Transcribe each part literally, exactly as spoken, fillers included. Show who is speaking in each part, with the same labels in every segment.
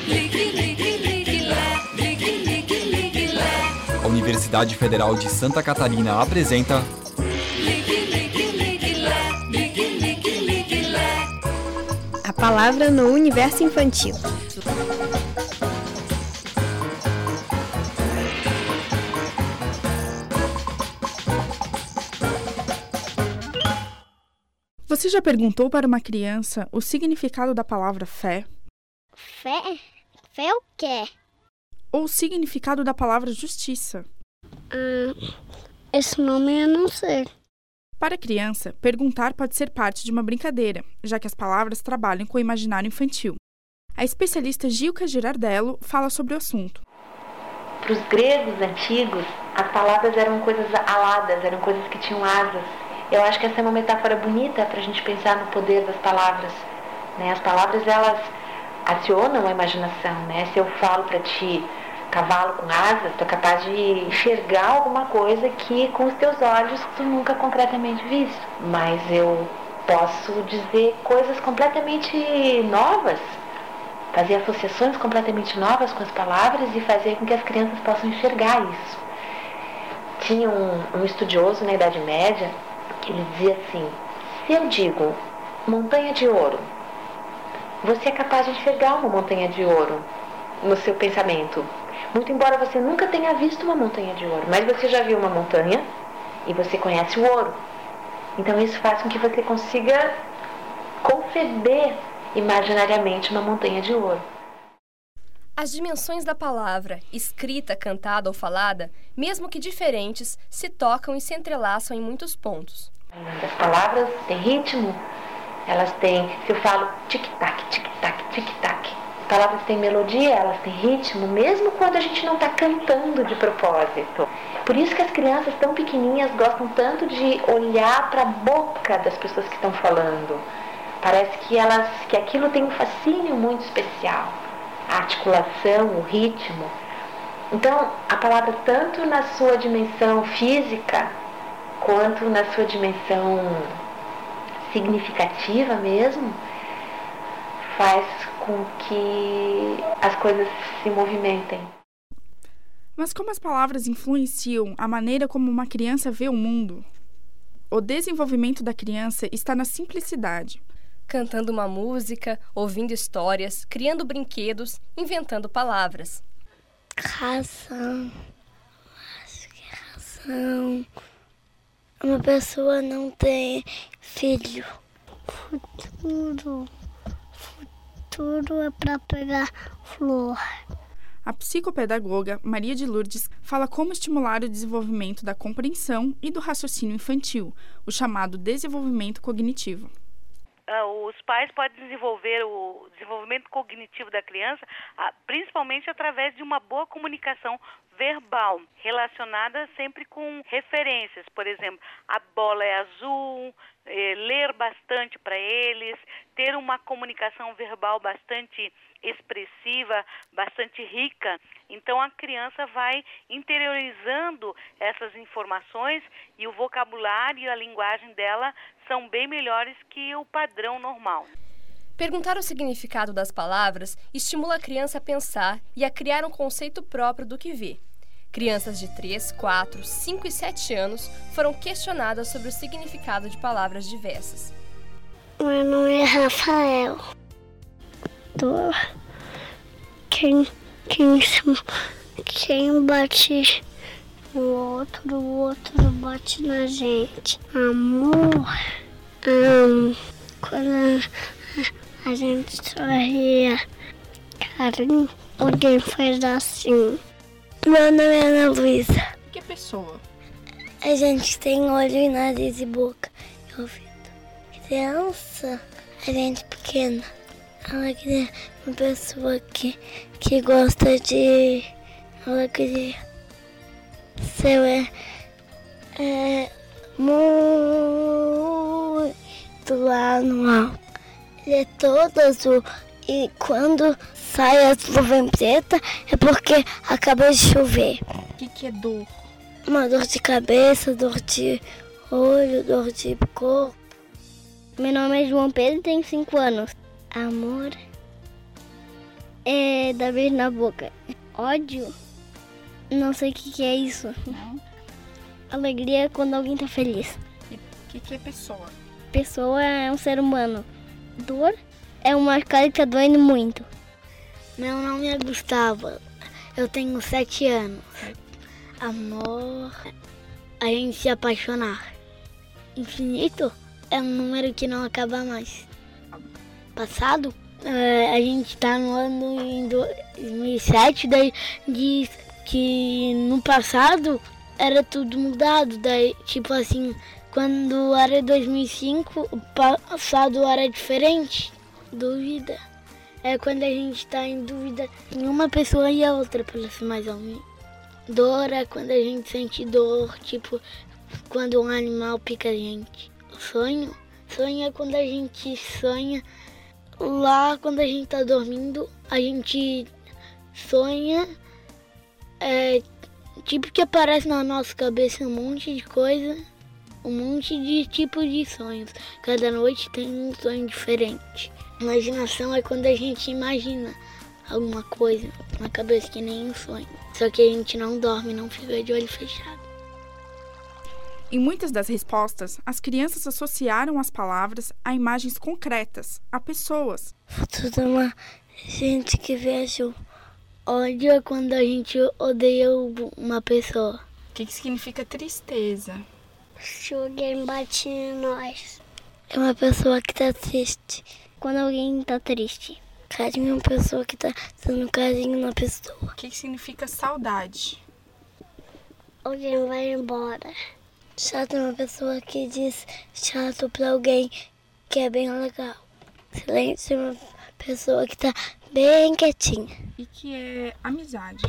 Speaker 1: A Universidade Federal de Santa Catarina apresenta
Speaker 2: A palavra no universo infantil.
Speaker 3: Você já perguntou para uma criança o significado da palavra fé?
Speaker 4: Fé? Fé o quê?
Speaker 3: Ou o significado da palavra justiça?
Speaker 4: Ah, esse nome eu não sei.
Speaker 3: Para a criança, perguntar pode ser parte de uma brincadeira, já que as palavras trabalham com o imaginário infantil. A especialista Gilka Girardello fala sobre o assunto.
Speaker 5: Para os gregos antigos, as palavras eram coisas aladas, eram coisas que tinham asas. Eu acho que essa é uma metáfora bonita para a gente pensar no poder das palavras, né? As palavras, elas acionam a imaginação, né? Se eu falo para ti, cavalo com asas, tu é capaz de enxergar alguma coisa que com os teus olhos tu nunca concretamente viste. Mas eu posso dizer coisas completamente novas, fazer associações completamente novas com as palavras e fazer com que as crianças possam enxergar isso. Tinha um, um estudioso na Idade Média que ele dizia assim: se eu digo montanha de ouro, você é capaz de enxergar uma montanha de ouro no seu pensamento. Muito embora você nunca tenha visto uma montanha de ouro, mas você já viu uma montanha e você conhece o ouro. Então isso faz com que você consiga conceber imaginariamente uma montanha de ouro.
Speaker 6: As dimensões da palavra, escrita, cantada ou falada, mesmo que diferentes, se tocam e se entrelaçam em muitos pontos.
Speaker 5: As palavras têm ritmo, elas têm, se eu falo tic-tac, tic-tac, tic-tac, as palavras têm melodia, elas têm ritmo, mesmo quando a gente não está cantando de propósito. Por isso que as crianças tão pequenininhas gostam tanto de olhar para a boca das pessoas que estão falando. Parece que, elas, que aquilo tem um fascínio muito especial. A articulação, o ritmo. Então, a palavra, tanto na sua dimensão física, quanto na sua dimensão significativa mesmo, faz com que as coisas se movimentem.
Speaker 3: Mas como as palavras influenciam a maneira como uma criança vê o mundo? O desenvolvimento da criança está na simplicidade.
Speaker 6: Cantando uma música, ouvindo histórias, criando brinquedos, inventando palavras.
Speaker 4: Razão. Acho que é razão. Uma pessoa não tem filho. Futuro. Futuro é para pegar flor.
Speaker 3: A psicopedagoga Maria de Lourdes fala como estimular o desenvolvimento da compreensão e do raciocínio infantil, o chamado desenvolvimento cognitivo.
Speaker 7: Os pais podem desenvolver o desenvolvimento cognitivo da criança, principalmente através de uma boa comunicação verbal, relacionada sempre com referências. Por exemplo, a bola é azul, ler bastante para eles, ter uma comunicação verbal bastante expressiva, bastante rica. Então a criança vai interiorizando essas informações e o vocabulário e a linguagem dela são bem melhores que o padrão normal.
Speaker 6: Perguntar o significado das palavras estimula a criança a pensar e a criar um conceito próprio do que vê. Crianças de três, quatro, cinco e sete anos foram questionadas sobre o significado de palavras diversas.
Speaker 4: Meu nome é Rafael. Tô... Quem, quem, quem bate no outro, o outro bate na gente. Amor. Um, quando a, a gente sorria, carinho, alguém faz assim. Meu nome é Ana Luísa.
Speaker 3: Que pessoa?
Speaker 4: A gente tem olho, nariz e boca e ouvido. Criança, a gente pequena. Ela queria uma pessoa que, que gosta de... Ela queria ser é, é, muito lá no alto. Ele é todo azul e quando sai as nuvens preta é porque acabou de chover.
Speaker 3: O que, que é dor?
Speaker 4: Uma dor de cabeça, dor de olho, dor de corpo. Meu nome é João Pedro e tenho cinco anos. Amor É dar beijo na boca. Ódio? Não sei o que, que é isso.
Speaker 3: Não.
Speaker 4: Alegria é quando alguém tá feliz.
Speaker 3: E o que, que é pessoa?
Speaker 4: Pessoa é um ser humano. Dor é uma coisa que tá doendo muito. Meu nome é Gustavo. Eu tenho sete anos. Amor, a gente se apaixonar. Infinito é um número que não acaba mais. Passado, é, a gente tá no ano em dois mil e sete, daí diz que no passado era tudo mudado. Daí, tipo assim, quando era dois mil e cinco, o passado era diferente. Dúvida. É quando a gente tá em dúvida em uma pessoa e a outra, para ser mais ou menos. Dor é quando a gente sente dor, tipo, quando um animal pica a gente. Sonho? Sonho é quando a gente sonha. Lá, quando a gente tá dormindo, a gente sonha. É tipo que aparece na nossa cabeça um monte de coisa, um monte de tipos de sonhos. Cada noite tem um sonho diferente. Imaginação é quando a gente imagina alguma coisa na cabeça que nem um sonho. Só que a gente não dorme, não fica de olho fechado.
Speaker 3: Em muitas das respostas, as crianças associaram as palavras a imagens concretas, a pessoas.
Speaker 4: Tudo uma gente que vejo ódio é quando a gente odeia uma pessoa.
Speaker 3: O que, que significa tristeza?
Speaker 4: Se alguém bate em nós. É uma pessoa que tá triste. Quando alguém tá triste. Carinho é uma pessoa que tá dando carinho na pessoa.
Speaker 3: O que, que significa saudade?
Speaker 4: Alguém vai embora. Chato é uma pessoa que diz chato pra alguém que é bem legal. Silêncio é uma pessoa que tá bem quietinha.
Speaker 3: E que é amizade?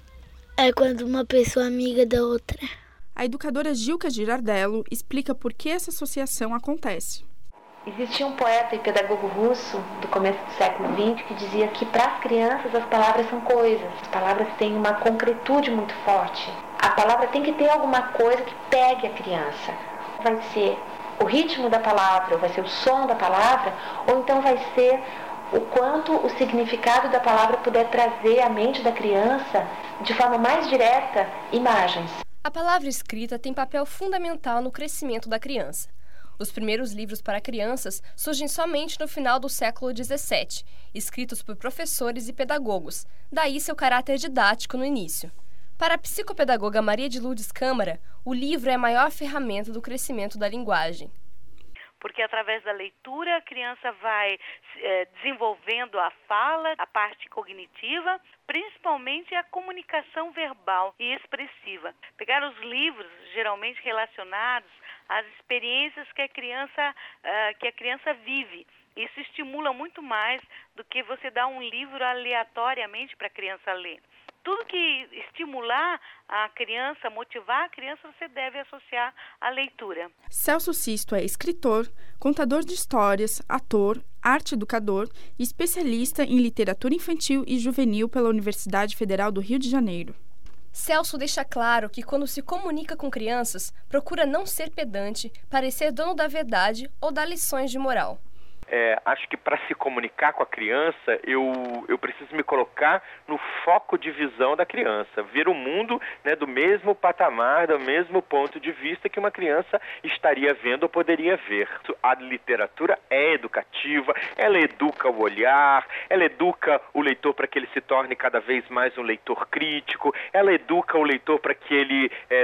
Speaker 4: É quando uma pessoa é amiga da outra.
Speaker 3: A educadora Gilka Girardello explica por que essa associação acontece.
Speaker 5: Existia um poeta e pedagogo russo do começo do século vinte que dizia que para as crianças as palavras são coisas. As palavras têm uma concretude muito forte. A palavra tem que ter alguma coisa que pegue a criança. Vai ser o ritmo da palavra, ou vai ser o som da palavra, ou então vai ser o quanto o significado da palavra puder trazer à mente da criança, de forma mais direta, imagens.
Speaker 6: A palavra escrita tem papel fundamental no crescimento da criança. Os primeiros livros para crianças surgem somente no final do século dezessete, escritos por professores e pedagogos, daí seu caráter didático no início. Para a psicopedagoga Maria de Lourdes Câmara, o livro é a maior ferramenta do crescimento da linguagem.
Speaker 7: Porque através da leitura a criança vai é, desenvolvendo a fala, a parte cognitiva, principalmente a comunicação verbal e expressiva. Pegar os livros geralmente relacionados às experiências que a criança, uh, que a criança vive. Isso estimula muito mais do que você dar um livro aleatoriamente para a criança ler. Tudo que estimular a criança, motivar a criança, você deve associar à leitura.
Speaker 3: Celso Sisto é escritor, contador de histórias, ator, arte-educador e especialista em literatura infantil e juvenil pela Universidade Federal do Rio de Janeiro.
Speaker 6: Celso deixa claro que quando se comunica com crianças, procura não ser pedante, parecer dono da verdade ou dar lições de moral.
Speaker 8: É, acho que para se comunicar com a criança, eu, eu preciso me colocar no foco de visão da criança, ver o mundo, né, do mesmo patamar, do mesmo ponto de vista que uma criança estaria vendo ou poderia ver. A literatura é educativa, ela educa o olhar, ela educa o leitor para que ele se torne cada vez mais um leitor crítico, ela educa o leitor para que ele é,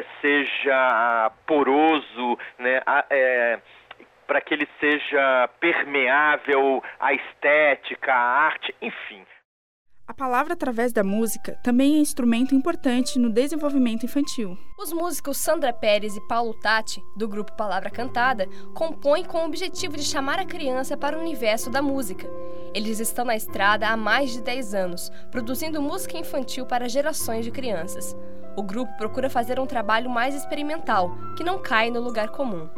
Speaker 8: seja poroso, né, é, para que ele seja permeável à estética, à arte, enfim.
Speaker 3: A palavra através da música também é instrumento importante no desenvolvimento infantil.
Speaker 6: Os músicos Sandra Pérez e Paulo Tatti, do grupo Palavra Cantada, compõem com o objetivo de chamar a criança para o universo da música. Eles estão na estrada há mais de dez anos, produzindo música infantil para gerações de crianças. O grupo procura fazer um trabalho mais experimental, que não cai no lugar comum.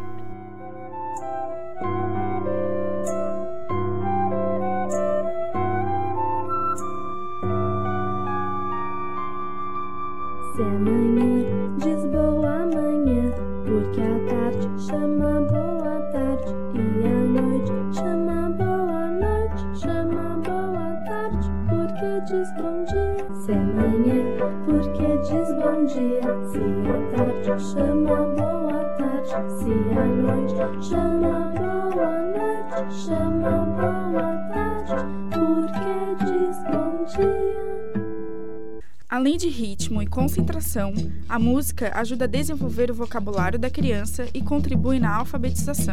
Speaker 9: Se amanhã diz boa manhã, porque a tarde chama boa tarde, e a noite chama boa noite, chama boa tarde, porque porque diz bom dia. Se é manhã, porque diz bom dia. Se é tarde, chama boa tarde. Se é noite, chama boa noite. Chama boa tarde, porque diz bom dia.
Speaker 3: Além de ritmo e concentração, a música ajuda a desenvolver o vocabulário da criança e contribui na alfabetização.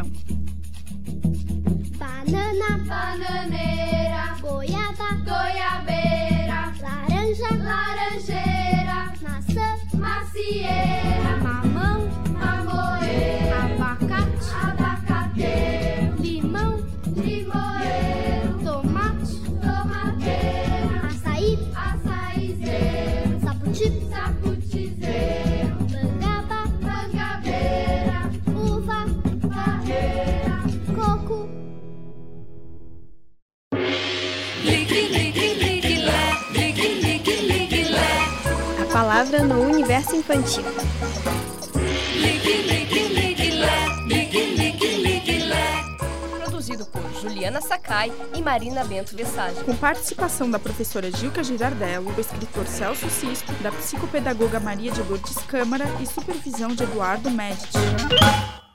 Speaker 10: Banana, bananeira, goiaba, goiabeira, laranja, laranjeira, maçã, macieira, mamão, mamoeira, abacate, abacateiro, limão, limoeiro, tomate, tomateira, açaí, açaizeiro, sapoti, saputizeiro, mangaba, mangabeira, uva, uvareira, coco.
Speaker 2: A palavra no universo infantil.
Speaker 6: Produzido por Juliana Sakai e Marina Bento Lessage.
Speaker 3: Com participação da professora Gilca Girardello, do escritor Celso Cisco, da psicopedagoga Maria de Lourdes Câmara e supervisão de Eduardo Medici.